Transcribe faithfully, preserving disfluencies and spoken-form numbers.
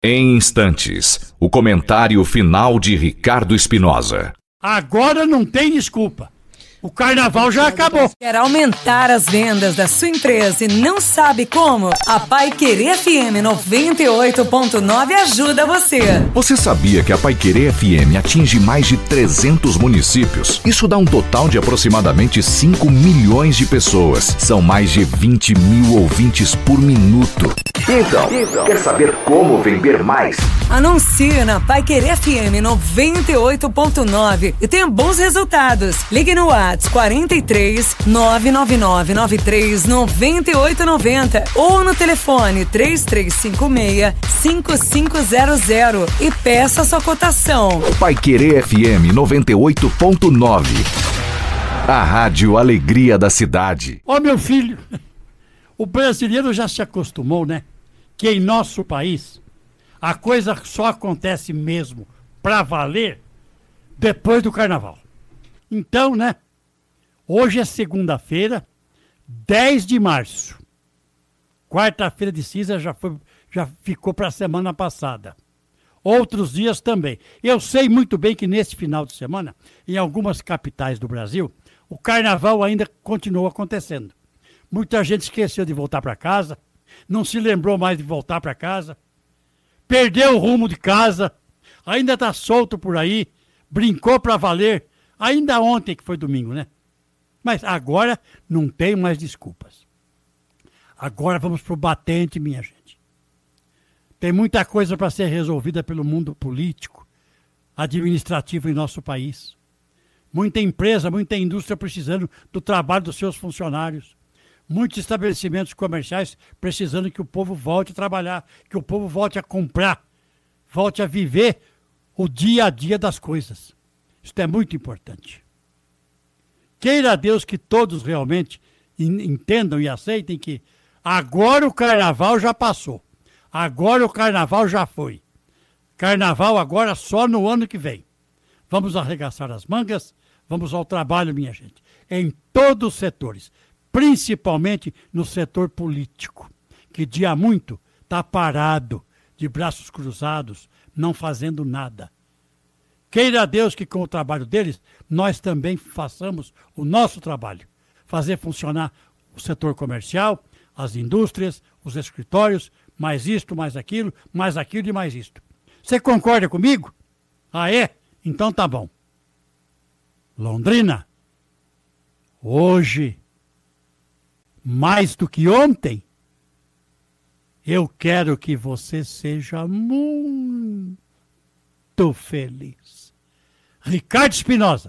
Em instantes, o comentário final de Ricardo Espinosa. Agora não tem desculpa. O carnaval já acabou. Quer aumentar as vendas da sua empresa e não sabe como? A Paiquerê F M noventa e oito ponto nove ajuda você. Você sabia que a Paiquerê F M atinge mais de trezentos municípios? Isso dá um total de aproximadamente cinco milhões de pessoas. São mais de vinte mil ouvintes por minuto. Então, então, quer saber como vender mais? Anuncie na Paiquerê F M noventa e oito ponto nove e tenha bons resultados. Ligue no WhatsApp quarenta e três, nove nove nove nove três, nove oito nove zero ou no telefone três três cinco seis, cinco cinco zero zero e peça sua cotação. Paiquerê F M noventa e oito ponto nove. A Rádio Alegria da Cidade. Ó, meu filho, o brasileiro já se acostumou, né? Que em nosso país a coisa só acontece mesmo pra valer depois do carnaval. Então, né? Hoje é segunda-feira, dez de março. Quarta-feira de cinza já, foi, já ficou para a semana passada. Outros dias também. Eu sei muito bem que nesse final de semana, em algumas capitais do Brasil, o carnaval ainda continuou acontecendo. Muita gente esqueceu de voltar para casa, não se lembrou mais de voltar para casa, perdeu o rumo de casa, ainda está solto por aí, brincou para valer, ainda ontem que foi domingo, né? Mas agora não tem mais desculpas. Agora vamos pro batente, minha gente. Tem muita coisa para ser resolvida pelo mundo político, administrativo em nosso país. Muita empresa, muita indústria precisando do trabalho dos seus funcionários. Muitos estabelecimentos comerciais precisando que o povo volte a trabalhar, que o povo volte a comprar, volte a viver o dia a dia das coisas. Isso é muito importante. Queira Deus que todos realmente entendam e aceitem que agora o carnaval já passou. Agora o carnaval já foi. Carnaval agora só no ano que vem. Vamos arregaçar as mangas, vamos ao trabalho, minha gente. Em todos os setores, principalmente no setor político, que de há muito está parado, de braços cruzados, não fazendo nada. Queira Deus que com o trabalho deles, nós também façamos o nosso trabalho. Fazer funcionar o setor comercial, as indústrias, os escritórios, mais isto, mais aquilo, mais aquilo e mais isto. Você concorda comigo? Ah, é? Então tá bom. Londrina, hoje, mais do que ontem, eu quero que você seja muito feliz. Ricardo Espinosa.